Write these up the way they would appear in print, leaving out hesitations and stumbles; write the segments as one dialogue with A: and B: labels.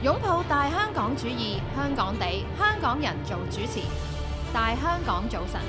A: 擁抱大香港主義，香港地，香港人做主持。大香港早晨，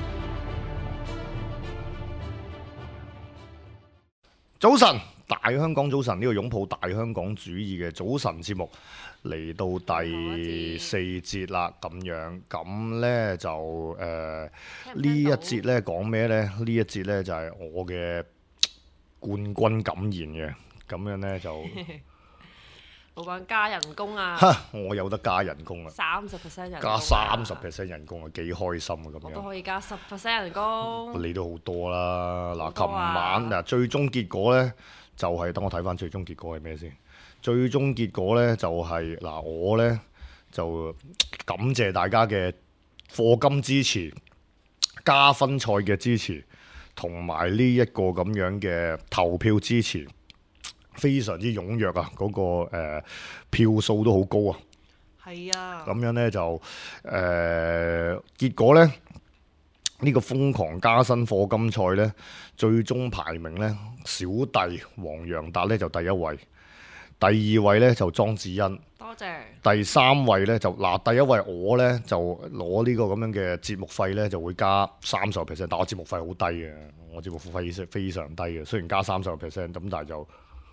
B: 早晨，大香港早晨，呢個擁抱大香港主義嘅早晨節目嚟到第四節啦，咁樣咁呢就呢一節呢講咩呢？呢一節呢就係我嘅冠軍感言嘅，咁樣呢就
C: 老闆加人工啊！
B: 我有得加人工啊
C: 30%人工，
B: 加30%人工啊，幾開心啊！咁
C: 我都
B: 樣
C: 可以加10%人工。
B: 你都好多啦。嗱，琴
C: 好多啊
B: 晚嗱最終結果呢，就係等我睇翻最終結果係咩先？最終結果呢，就係嗱，我呢，就感謝大家嘅課金支持、加分賽嘅支持，同埋呢一個咁樣嘅投票支持，非常之踴躍啊！嗰個票數都好高啊！
C: 係啊，
B: 咁樣呢，就結果呢，呢個瘋狂加薪課金賽呢，最終排名呢，小弟黃洋達呢就第一位，第二位呢就莊子欣，
C: 多謝。
B: 第三位呢就第一位我呢就攞呢個咁樣嘅節目費呢就會加30%，但我節目費好低嘅，我節目費非常低嘅，雖然加30%咁，但係就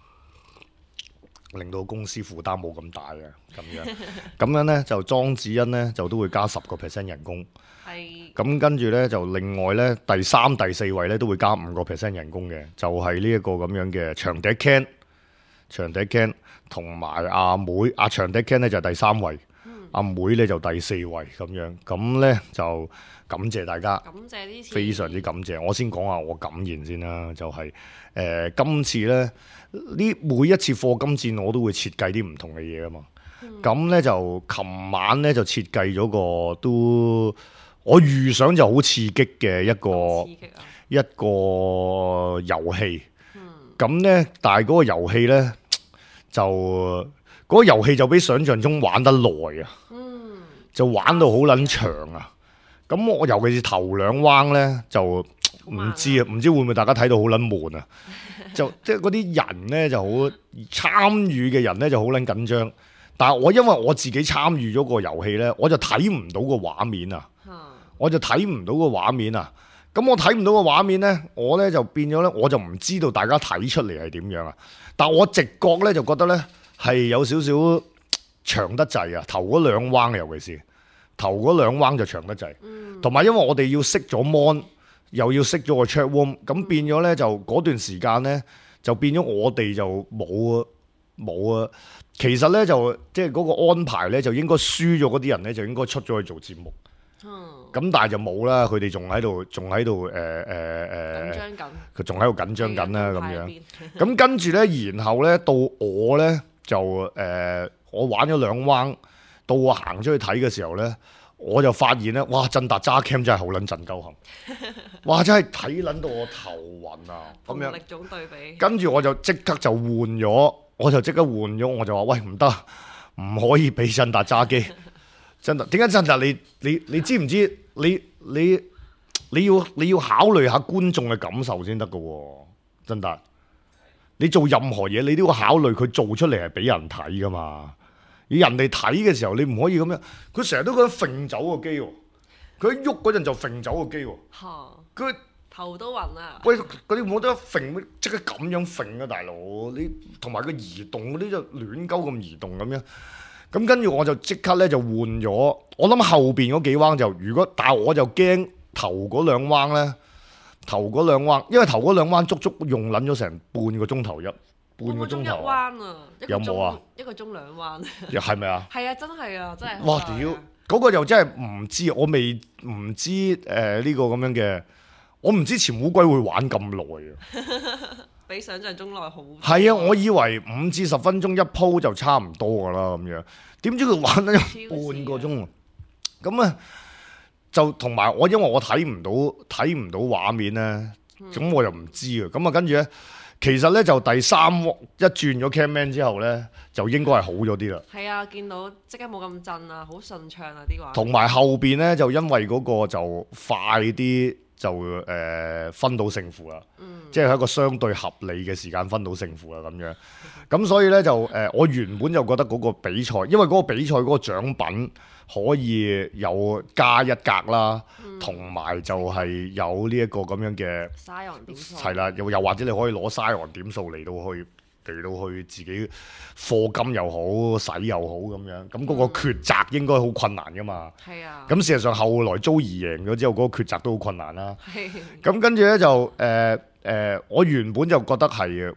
B: 令到公司負擔冇咁大嘅咁樣，咁樣呢，就莊子欣呢就都會加10%人工，
C: 係
B: 咁跟住呢，就另外呢，第三、第四位呢都會加5%人工嘅，就係呢一個咁樣嘅長笛 Ken 同埋阿妹，阿長笛 Ken 呢就係第三位，阿妹呢就第四位咁樣，咁呢，就感謝大家。
C: 感謝呢次，
B: 非常之感謝，我先講下我感言先啦，就係、今次呢每一次課金戰我都會設計啲唔同嘅嘢啊嘛，咁呢，就琴晚呢就設計咗個都我預想就好刺激嘅一個
C: 刺激啊！
B: 一個遊戲，咁呢，但係嗰個遊戲呢，就嗰個遊戲就比想象中玩得耐啊，就玩到好撚長啊！咁我尤其是頭兩彎呢，就唔知啊，唔知會唔會大家睇到好撚悶啊？就即係嗰啲人呢，就好參與嘅人呢，就好撚緊張，但係因為我自己參與咗個遊戲呢，我就睇唔到個畫面啊，我就睇唔到個畫面啊。咁我睇唔到個畫面呢，我呢就變咗呢，我就唔知道大家睇出嚟係點樣啊。但我直覺呢，就覺得呢係有少少長得滯啊，頭嗰兩彎尤其是。頭嗰兩彎就長得滯，同埋因為我哋要熄咗 mon， 又要熄咗個 chat room， 咁變咗呢，就嗰段時間呢，就變咗我哋就冇啊。其實呢，就即係嗰個安排呢，就應該輸咗嗰啲人呢，就應該出咗去做節目。咁但係就冇啦，佢哋仲喺度
C: 緊張緊，
B: 佢仲喺度緊張緊啦咁樣。
C: 樣。
B: 咁跟住呢，然後呢，到我呢，就我玩咗兩彎。到我行出去睇嘅時候呢，我就發現呢，哇！振達揸 cam 真係好撚震鳩行，哇！真係睇撚到我頭暈啊咁樣。
C: 力種對比。
B: 跟住我就即刻就換咗，我就話喂，唔得，唔可以俾振達揸機。振達點解振達你知唔知？你要考慮下觀眾嘅感受先得㗎喎，振達。你做任何嘢，你都要考慮佢做出嚟係俾人睇㗎嘛。人哋睇嘅時候，你唔可以咁樣。佢成日都覺得揈走個機喎，佢一喐嗰陣就揈走個機喎。佢
C: 頭都暈啊！
B: 喂，嗰啲冇得揈，即刻咁樣揈啊，大佬！你同埋個移動嗰啲就亂鳩咁移動咁樣。咁跟住我就即刻咧就換咗。我諗後邊嗰幾彎就但係我就驚頭嗰兩彎咧，因為頭嗰兩彎足足用撚咗成半個鐘頭半個鐘頭
C: 一彎啊！
B: 有冇啊？
C: 一個鐘兩彎，
B: 係咪啊？
C: 係啊，真係啊，真係。
B: 哇！屌，嗰個又真係唔知，我未唔知呢個咁樣嘅，我唔知潛烏龜會玩咁耐啊！
C: 比想象中耐好多。
B: 係啊，我以為5至10分鐘一鋪就差唔多噶啦咁樣，點知佢玩咗半個鐘啊！咁啊，就同埋因為我睇唔到畫面咧，咁我又唔知啊！咁啊，跟住咧。其實咧就第三一轉咗 camman 之後咧，就應該係好咗啲啦。
C: 係啊，見到即刻冇咁震啊，好順暢啊啲話。
B: 同埋後邊咧就因為嗰個就快啲分到勝負啦，即係一個相對合理嘅時間分到勝負啦咁樣。咁所以咧就我原本就覺得嗰個比賽，因為嗰個比賽嗰個獎品可以有加一格啦，同埋就係有呢一個咁樣嘅
C: 沙洋點數
B: 係啦，又或者你可以攞沙洋點數嚟到去自己課金又好使又好咁樣，咁嗰個抉擇應該好困難噶嘛。
C: 係啊。
B: 咁事實上後來租兒贏咗之後，嗰個抉擇都好困難啦。
C: 係
B: 咁跟住咧就我原本就覺得係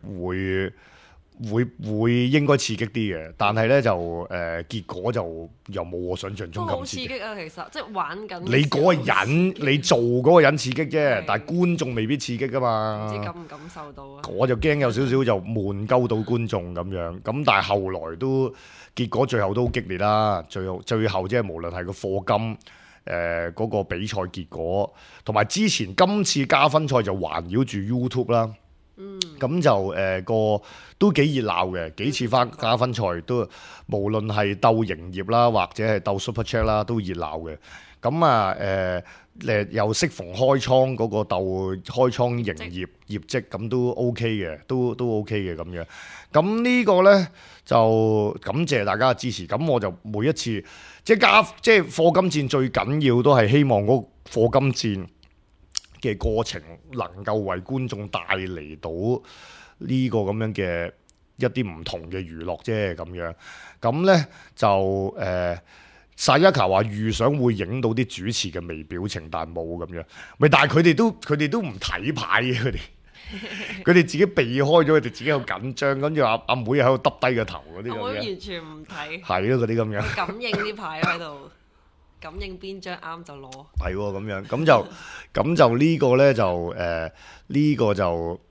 B: 會應該刺激啲嘅，但係咧就結果就又冇我想象中
C: 都好
B: 咁刺激。
C: 刺激啊！其實即係玩緊。
B: 你嗰個人，你做嗰個人刺激啫
C: 係，
B: 但係觀眾未必刺激噶
C: 唔知感
B: 嘛。
C: 唔感受到啊？
B: 我就驚有少少就悶鳩到觀眾咁樣，咁但係後來都結果最後都好激烈啦。最後即係無論係個課金嗰個比賽結果，同埋之前今次加分賽就環繞住 YouTube 啦。咁就個都幾熱鬧嘅，幾次翻加分賽都無論係鬥營業啦，或者係鬥 Super Chat 啦，都熱鬧嘅。咁啊又適逢開倉嗰個鬥開倉營業績，咁都 OK 嘅，都 OK 嘅咁樣。咁呢個呢，就感謝大家嘅支持。咁我就每一次即係課金戰最緊要都係希望嗰個課金戰嘅過程能夠為觀眾帶嚟到呢個咁樣嘅一啲唔同嘅娛樂啫咁樣。咁呢，就Sayaka 話預想會影到啲主持嘅微表情，但冇咁樣。咪但係佢哋都唔睇牌嘅，佢哋自己避開咗，佢哋自己好緊張，跟住阿妹喺度耷低個頭嗰啲咁樣。
C: 我完全唔睇。
B: 係咯，嗰啲咁樣。
C: 感應啲牌喺度。感應邊張啱就攞，
B: 係喎咁樣，咁就呢個咧就呢個就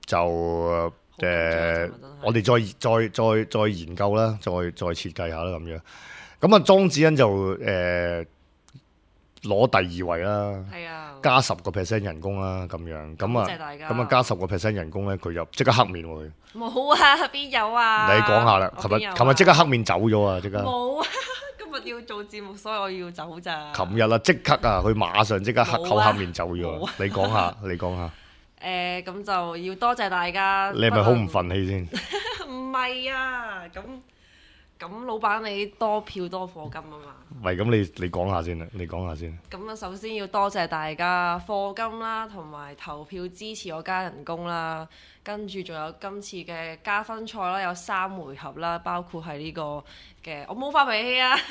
B: 我哋再研究啦，再設計下啦咁樣。咁啊，莊子欣就攞第2位啦，
C: 係啊，
B: 加10% 人工啦咁樣。咁啊，
C: 多謝大家
B: 咁啊加10% 人工咧，佢就即刻黑面喎。
C: 冇啊，邊有啊？
B: 你講下啦，琴日即刻黑面走咗啊，即刻。
C: 冇啊！今日要做節目，所以我要走咋。
B: 琴日啊，即刻啊，佢馬上即刻扣黑面走咗。
C: 啊
B: 你講下，你講下。
C: 咁就要多謝大家。
B: 你係咪好唔憤氣先？
C: 唔係啊，咁老闆你多票多課金啊嘛。
B: 唔係咁，你講下先啦，你講下先。
C: 咁啊，首先要多謝大家課金啦，同埋投票支持我加人工啦。跟住仲有今次嘅加分賽啦，有3回合啦，包括係呢個嘅我冇發脾氣啊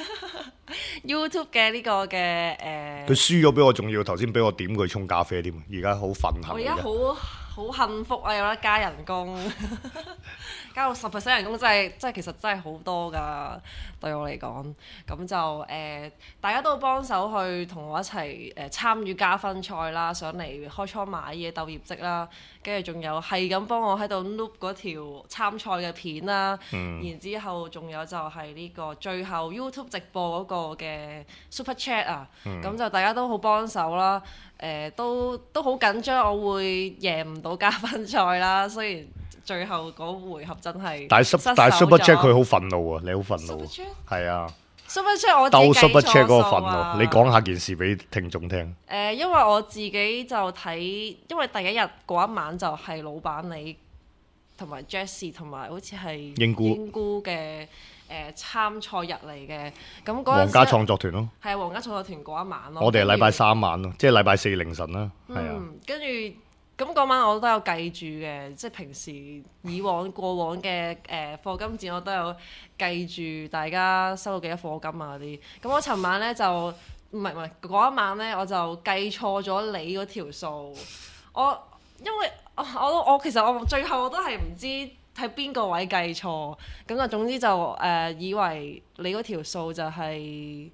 C: ，YouTube 嘅呢個嘅
B: 佢輸咗俾我，仲要頭先俾我點佢沖咖啡添，而家好憤恨。
C: 我而家好幸福啊！有得加人工，加到10% 人工真係其實真係好多㗎，對我嚟講。咁就大家都幫手去同我一齊參與加分賽啦，上嚟開倉買嘢鬥業績啦，跟住仲有係咁幫我喺度 loop 嗰條參賽嘅片啦，然之後仲有就係呢個最後 YouTube 直播嗰個嘅 Super Chat 啊，咁就大家都好幫手啦。都好緊張，我會贏唔到加分賽啦。雖然最後嗰回合真係，
B: 但係 Super Chat 佢好憤怒啊！你好憤怒，係啊
C: Super Chat 我自己
B: 鬥 Super Chat 嗰個憤
C: 啊
B: 怒，你講下件事俾聽眾聽。
C: 因為我自己就睇，因為第一日嗰一晚就係老闆你同埋 Jessie 同埋好似係英姑嘅。參賽日嚟嘅，咁嗰陣
B: 皇家創作團咯，
C: 係皇家創作團嗰一晚咯。
B: 我哋係禮拜3晚咯，即係禮拜4凌晨啦，係啊。
C: 跟住咁嗰晚我都有計住嘅，即係平時過往嘅課金戰我都有計住大家收到幾多課金啊嗰啲。咁我尋晚咧就唔係嗰一晚咧我就計錯咗你嗰條數，因為我其實我最後我都係唔知喺邊個位計錯，咁就總之就以為你嗰條數就係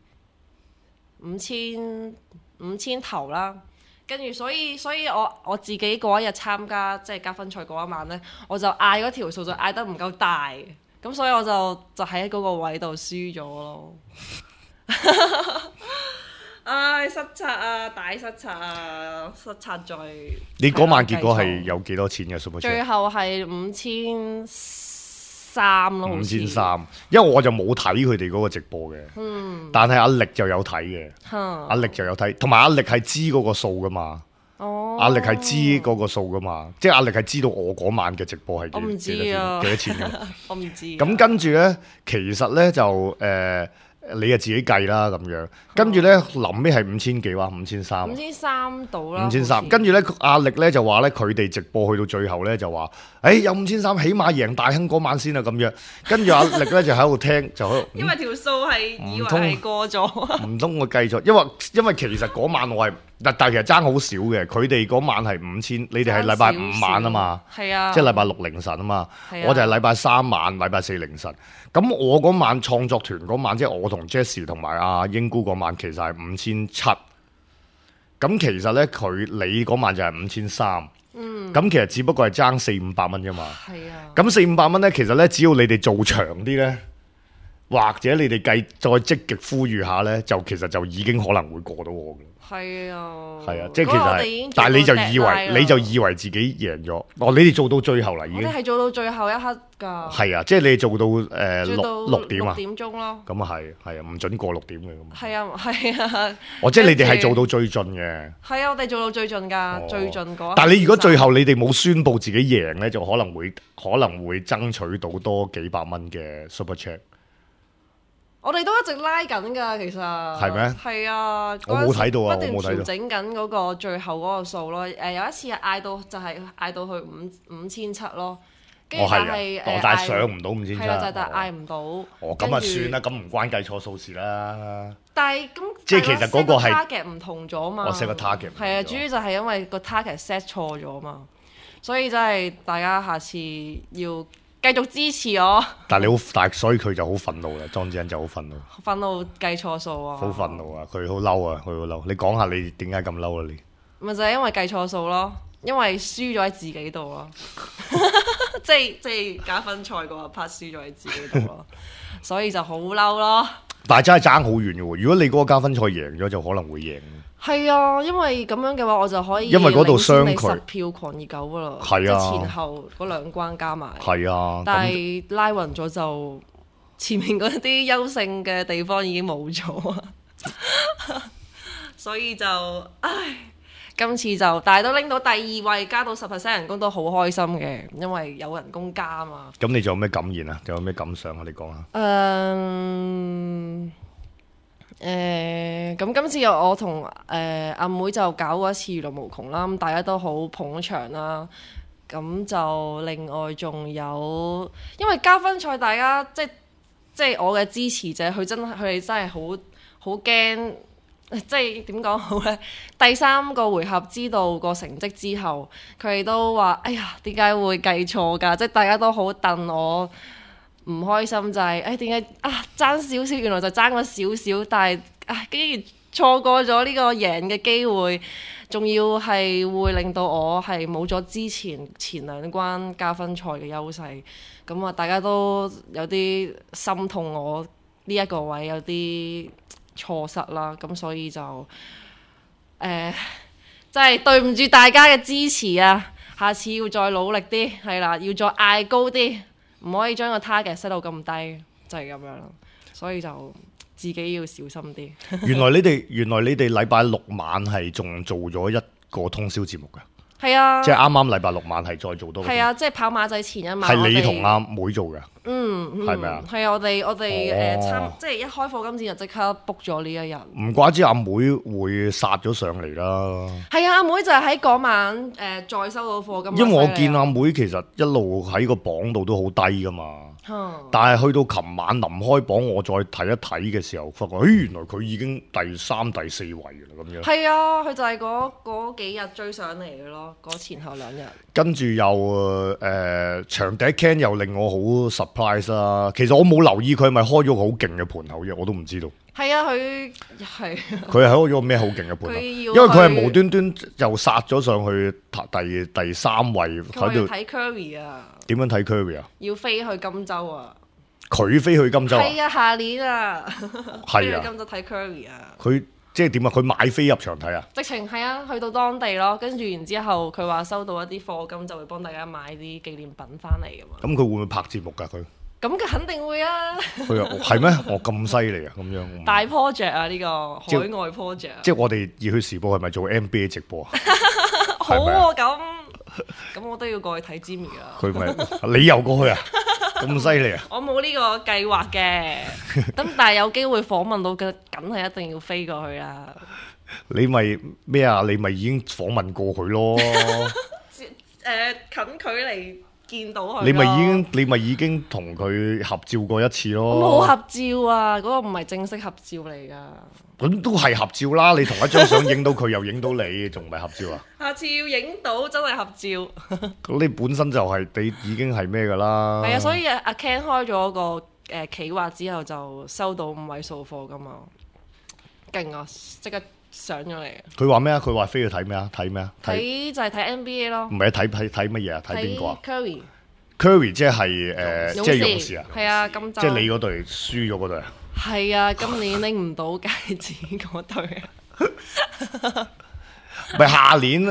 C: 5000頭啦，跟住所以我自己嗰一日參加即係加分賽嗰一晚呢，我就嗌嗰條數就嗌得唔夠大，咁所以我就喺嗰個位度輸咗咯。唉，失策啊，大失策啊，失策在
B: 你嗰晚結果係有幾多錢嘅 Super Chat？
C: 最後係5300咯，好似
B: 5300，因為我就冇睇佢哋嗰個直播嘅，但係阿力就有睇嘅，阿力就有睇，同埋阿力係知嗰個數噶嘛， 壓力係知嗰個數噶嘛，即係壓力係知道我嗰晚嘅直播係
C: 我唔知
B: 幾多錢㗎。
C: 我唔知。
B: 咁跟住咧，其實咧就你就自己計啦咁樣。跟住咧臨尾係5000幾話5300。
C: 5300到啦。
B: 5300，跟住咧壓力咧就話咧佢哋直播去到最後咧就話，有5300，起碼贏大亨嗰晚先啊咁樣。跟住壓力咧就喺度聽，就喺度。
C: 因為條數係以為係過咗。
B: 唔通我計錯？因為其實嗰晚我係，但其實爭好少嘅。佢哋嗰晚係5000，你哋係禮拜5晚啊嘛。
C: 係啊。
B: 即係禮拜6凌晨啊嘛。我就係禮拜3晚、禮拜4凌晨。咁我嗰晚創作團嗰晚，即係我同 Jessie 同埋阿英姑嗰晚，其實係5700。咁其實咧，你嗰晚就係5300。咁其實只不過係爭400-500蚊啫嘛。係啊。咁400-500蚊咧，其實咧，只要你哋做長啲咧，或者你哋再積極呼籲下咧，其實就已經可能會過到我嘅。係啊，即係其實係，但係你就以為自己贏咗。你哋做到最後啦，已經。我哋
C: 係做到最後一刻㗎。係
B: 啊，即係你做到6點啊。
C: 6點鐘咯。咁
B: 啊係啊，唔準過6點嘅咁。
C: 係啊。
B: 即係你哋係做到最盡嘅。
C: 係啊，我哋做到最盡㗎，最盡嗰。
B: 但係你如果最後你哋冇宣佈自己贏咧，就可能會爭取到多幾百蚊嘅 Super Chat。
C: 我哋都一直拉緊㗎，其實
B: 係咩？
C: 係啊，
B: 我冇睇到啊，
C: 不斷調整緊嗰個最後嗰個數咯。有一次嗌到去5700咯，跟住
B: 但係上唔到5700。
C: 係啦，但係嗌唔到。
B: 咁啊算啦，咁唔關計錯數事啦。
C: 但係咁
B: 即係其實嗰個係
C: target 唔同咗嘛。
B: 我 set 個 target。
C: 係啊，主要就係因為個 target set 錯咗嘛，所以真係大家下次要繼續支持我。但
B: 係所以佢就好憤怒啦，莊子欣就好憤怒。
C: 憤怒計錯數啊！
B: 好憤怒啊！佢好嬲啊！佢好嬲。你講下你點解咁嬲啊？你
C: 咪就係因為計錯數咯，因為輸咗喺自己度咯。即係加分賽嗰一 part 輸咗喺自己度咯，所以就好嬲咯。
B: 但係真係爭好遠嘅喎！如果你嗰個加分賽贏咗，就可能會贏。
C: 係啊，因為咁樣嘅話，我就可以
B: 因為嗰度相距
C: 10票狂熱狗噶啦，
B: 係啊，
C: 即係前後嗰兩關加埋。
B: 係啊，
C: 但係拉勻咗就前面嗰啲優勝嘅地方已經冇咗，所以就今次就但係都拎到第2位，加到10% 人工都好開心嘅，因為有人工加啊嘛。
B: 咁你仲有咩感言啊？仲有咩感想啊？你講下。
C: 咁今次我同阿妹就搞過一次娛樂無窮啦，咁大家都好捧場啦。咁就另外仲有，因為加分賽大家即係我嘅支持者，佢哋真係好驚，即係點講好呢？第3個回合知道個成績之後，佢哋都話：哎呀，點解會計錯㗎？即係大家都好戥我。唔開心就係點解爭少少，原來就爭咗少少，但係竟然錯過咗呢個贏嘅機會，仲要係會令到我係冇咗之前2關加分賽嘅優勢，咁大家都有啲心痛我呢一個位有啲錯失啦，咁所以就真係對唔住大家嘅支持啊！下次要再努力啲，係啦，要再嗌高啲。唔可以將個 target set 到咁低，就係咁樣啦。所以就自己要小心啲。
B: 原來你哋禮拜6晚係仲做咗一個通宵節目㗎？
C: 係啊，
B: 即係啱啱禮拜6晚係再做多。係
C: 啊，即係跑馬仔前一晚。
B: 係你同阿妹做㗎？係咪啊？
C: 係啊，我哋即係一開課金節就即刻 book 咗呢一日。
B: 唔怪之阿妹會殺咗上嚟啦。
C: 係啊，阿妹就係喺嗰晚再收到課金。
B: 因為我見阿妹其實一路喺個榜度都好低㗎嘛。但係去到琴晚臨開榜，我再睇一睇嘅時候，發覺原來佢已經第3、第4位㗎啦咁樣。係
C: 啊，佢就係嗰幾日追上嚟嘅咯，嗰前後2日。跟住
B: 又場地 Ken 又令我好 surprise 啦。其實我冇留意佢係咪開咗個好勁嘅盤口啫，我都唔知道。係啊，佢係開咗個咩好勁嘅盤口？因為佢係無端端又殺咗上去第3位喺度
C: 睇 Curry 啊！
B: 點樣睇 Curry 啊？
C: 要飛去金州啊！
B: 佢飛去金州啊？
C: 係啊，下年啊，
B: 飛去
C: 金州睇 Curry 啊！
B: 佢即係點啊？佢買飛入場睇啊？
C: 直情係啊，去到當地咯，跟住然之後佢話收到一啲課金就會幫大家買啲紀念品翻嚟㗎嘛。
B: 咁佢會唔會拍節目㗎佢？
C: 咁佢肯定會啊！
B: 佢話係咩？我咁犀利啊！咁樣
C: 大 project 啊，呢個海外 project。
B: 即係我哋熱血時報係咪做 NBA 直播啊？
C: 好喎，咁我都要過去睇 Jimmy 啊！
B: 佢咪你又過去啊？咁犀利啊！
C: 我冇呢個計劃嘅，咁但係有機會訪問到嘅，梗係一定要飛過去啦。
B: 你咪咩啊？你咪已經訪問過佢咯？
C: 近距離見到佢。
B: 你咪已經同佢合照過一次咯？
C: 冇合照啊！嗰個唔係正式合照嚟㗎。
B: 咁都係合照啦！你同一張相影到佢，又影到你，仲唔係合照啊？
C: 下次要影到真係合照。
B: 咁你本身就係你已經係咩㗎啦？
C: 係啊，所以阿 Ken 開咗個企劃之後就收到5位數貨㗎嘛，勁啊！即刻上咗嚟。
B: 佢話咩啊？佢話飛去睇咩啊？睇咩啊？
C: 睇就係睇 NBA 咯。
B: 唔係睇乜嘢啊？睇邊個啊
C: ？Curry
B: 即係即係勇士啊！
C: 係啊，今週
B: 即係你嗰隊輸咗嗰隊啊！
C: 係啊，今年拎唔到戒指嗰隊啊！
B: 咪下年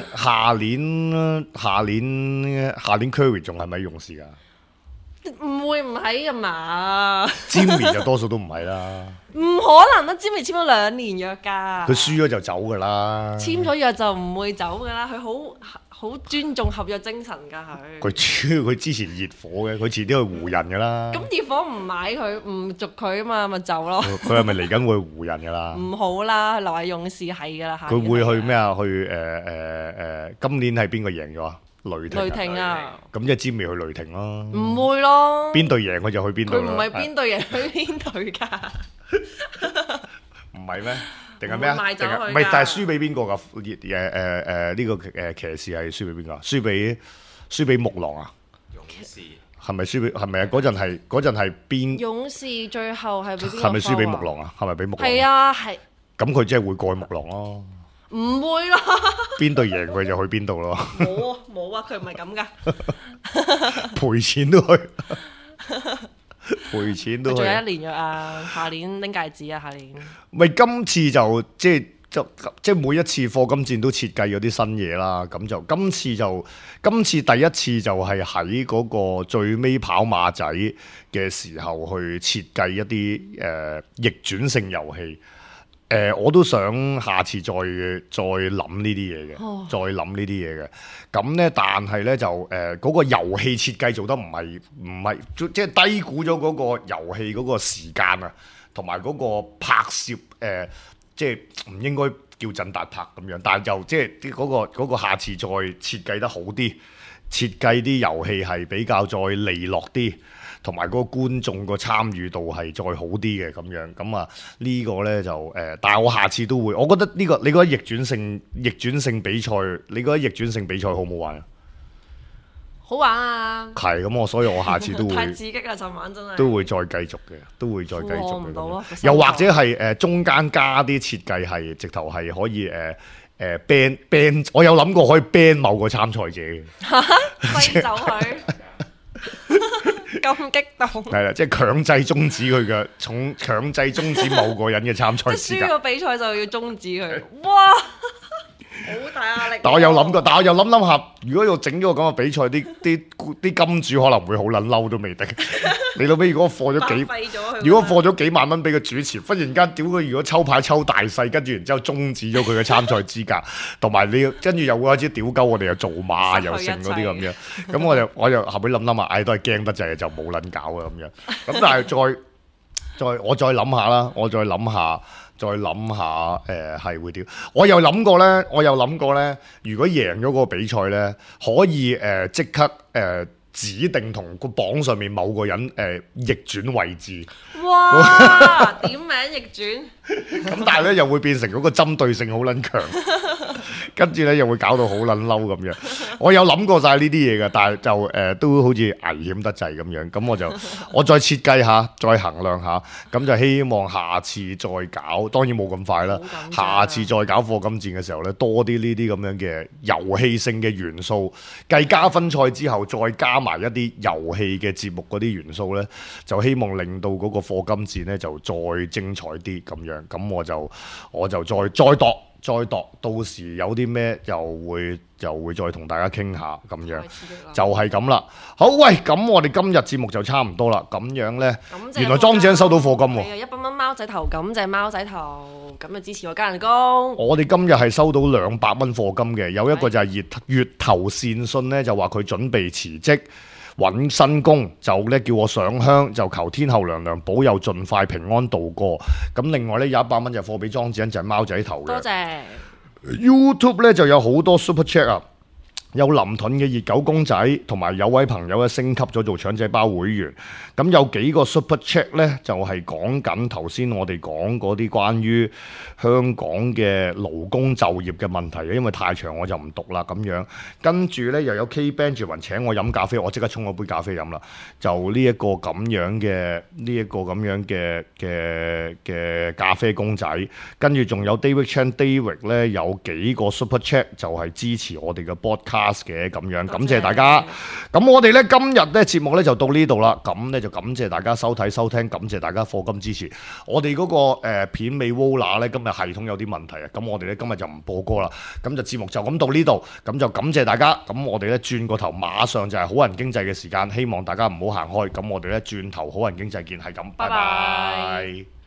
B: Curry 仲係咪勇士㗎？
C: 唔會唔係㗎嘛
B: ？Jimmy 就多數都唔係啦。
C: 唔可能啦！Jimmy 簽咗2年約㗎。
B: 佢輸咗就走㗎啦。
C: 簽咗約就唔會走㗎啦，佢好尊重合約精神㗎佢。
B: 佢之前熱火嘅，佢遲啲去湖人㗎啦。
C: 咁熱火唔買佢，唔續佢啊嘛，咪走咯。
B: 佢係咪嚟緊會湖人㗎啦？
C: 唔好啦，留喺勇士係㗎啦。
B: 佢會去咩啊？去今年係邊個贏咗啊？雷霆啊！咁即係Jimmy去雷霆咯。唔
C: 會咯。
B: 邊隊贏佢就去邊隊。
C: 佢唔係邊隊贏去邊隊㗎。
B: 唔係咩？定係咩啊？唔係，但係輸俾邊個㗎？呢個騎士係輸俾邊個？輸俾木狼啊！
D: 勇士
B: 係咪輸俾？係咪啊？嗰陣係邊？
C: 勇士最後係俾邊個？
B: 係咪輸俾木狼啊？係咪俾木狼？
C: 係啊，係。
B: 咁佢即係會過去木狼咯。
C: 唔會咯。邊
B: 隊贏佢就去邊度咯。
C: 冇啊，佢唔係咁㗎。
B: 賠錢都去。賠錢都去。
C: 仲有1年約啊，下年拎戒指啊，下年。
B: 咪今次就即係每一次課金戰都設計咗啲新嘢啦，咁就今次第一次就係喺嗰個最尾跑馬仔嘅時候去設計一啲逆轉性遊戲。我都想下次再諗呢啲嘢嘅，再諗呢啲嘢嘅。咁呢，但係呢，就嗰個遊戲設計做得唔係即係低估咗嗰個遊戲嗰個時間啊，同埋嗰個拍攝即係唔應該叫振達拍咁樣，但係就即係嗰個下次再設計得好啲，設計啲遊戲係比較再利落啲。同埋嗰個觀眾個參與度係再好啲嘅咁樣，咁啊呢個呢就但係我下次都會，我覺得呢個你覺得逆轉性比賽，你覺得逆轉性比賽好唔好玩啊？
C: 好玩啊！
B: 係咁所以我下次都會
C: 太刺激啦！尋晚真係
B: 都會再繼續嘅，都會再繼續嘅。
C: 又
B: 或者係中間加啲設計係直頭係可以ban，我有諗過可以 ban 某個參賽者嘅，
C: 揮走佢。咁激動
B: 係啦，即係強制終止佢嘅，強制終止某個人嘅參賽資格。
C: 輸個比賽就要終止佢，哇！好大壓力。
B: 但我有諗過，但我又諗下，如果要整咗個咁嘅比賽，啲金主可能會好撚嬲都未定。你老尾如果貨咗幾萬蚊俾個主持，忽然間屌佢，如果抽牌抽大細，跟住然之後終止咗佢嘅參賽資格，同埋你跟住又會開始屌鳩我哋又做馬又剩嗰啲咁樣，咁我就後尾諗下，都係驚得滯，就冇撚搞啊咁樣。咁但係我再諗下啦，我再諗下係會點？我又諗過咧，如果贏咗個比賽咧，可以即刻指定同個榜上面某個人逆轉位置。
C: 哇！點名逆轉。
B: 咁但係咧又會變成嗰個針對性好撚強，跟住咧又會搞到好撚嬲咁樣。我有諗過晒呢啲嘢嘅，但係就都好似危險得滯咁樣。咁我再設計下，再衡量下，咁就希望下次再搞。當然冇咁快啦，下次再搞課金戰嘅時候咧，多啲呢啲咁樣嘅遊戲性嘅元素，繼加分賽之後再加埋一啲遊戲嘅節目嗰啲元素咧，就希望令到嗰個課金戰咧就再精彩啲咁樣。咁我就再再度，到時有啲咩又會再同大家傾下咁樣，
C: 太刺激啦
B: 就係咁啦。好，喂，咁我哋今日節目就差唔多啦。咁樣呢，
C: 感謝
B: 原來莊子欣收到課金喎。
C: 係啊，100蚊貓仔頭，感謝貓仔頭，咁就支持我加人工。
B: 我哋今日係收到200蚊課金嘅，有一個就係月頭善信呢，就話佢準備辭職揾新工，就咧叫我上香，就求天后娘娘保佑盡快平安度過。咁另外呢，有100蚊就課俾莊子欣，就係貓仔頭嘅。
C: 多謝。
B: YouTube 咧就有好多 Super Chat 啊，有林盾嘅熱狗公仔，同埋有位朋友咧升級咗做腸仔包會員。咁有幾個 Super Chat 咧就係講緊頭先我哋講嗰啲關於香港嘅勞工就業嘅問題，因為太長我就唔讀啦咁樣。跟住咧又有 K Benjamin 請我飲咖啡，我即刻沖咗杯咖啡飲啦。就呢一個咁樣嘅咖啡公仔，跟住仲有 David Chan David 咧有幾個 Super Chat 就係支持我哋嘅 podcast 嘅咁樣，感謝大家。咁我哋咧今日咧節目咧就到呢度啦，咁咧就感謝大家收睇收聽，感謝大家課金支持。我哋嗰個片尾 Vola 咧今日系統有啲問題啊，咁我哋咧今日就唔播歌啦，咁就節目就咁到呢度，咁就感謝大家。咁我哋咧轉個頭馬上就係好人經濟嘅時間，希望大家唔好行開。咁我哋咧轉頭好人經濟見，係咁，拜拜。